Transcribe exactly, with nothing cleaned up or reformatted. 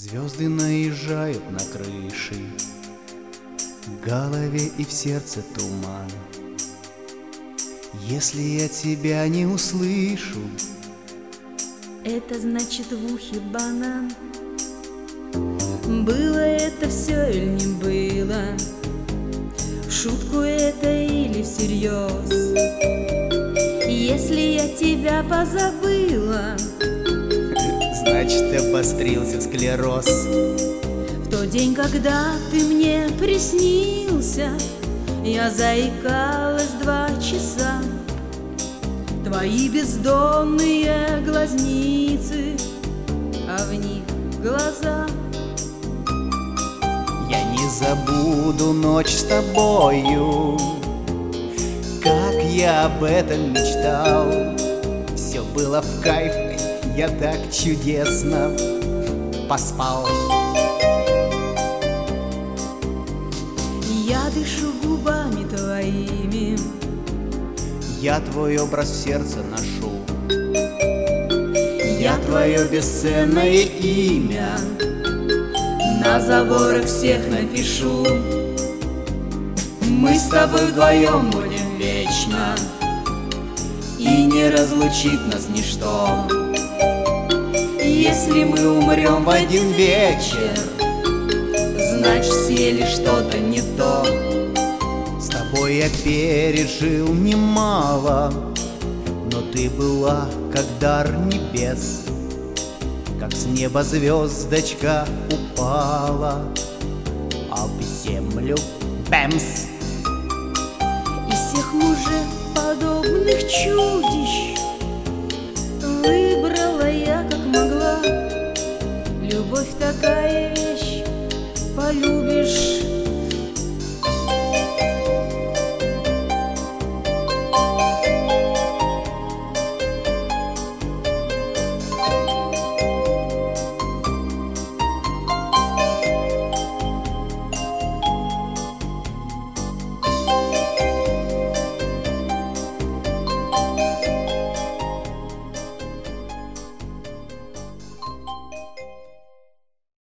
Звезды наезжают на крыши, в голове и в сердце туман. Если я тебя не услышу, это значит в ухе банан. Было это все или не было, в шутку это или всерьез? Если я тебя позабыла, значит обострился склероз. в тот день, когда ты мне приснился, я заикалась два часа. Твои бездонные глазницы, а в них глаза. Я не забуду ночь с тобою, как я об этом мечтал. Все было в кайф, я так чудесно поспал. Я дышу губами твоими, я твой образ в сердце ношу, я твое бесценное имя на заборах всех напишу. Мы с тобой вдвоем будем вечно, и не разлучит нас ничто. Если мы умрем в один вечер, значит съели что-то не то. С тобой я пережил немало, но ты была как дар небес, как с неба звездочка упала об землю. Бэмс! Из всех уже подобных чудищ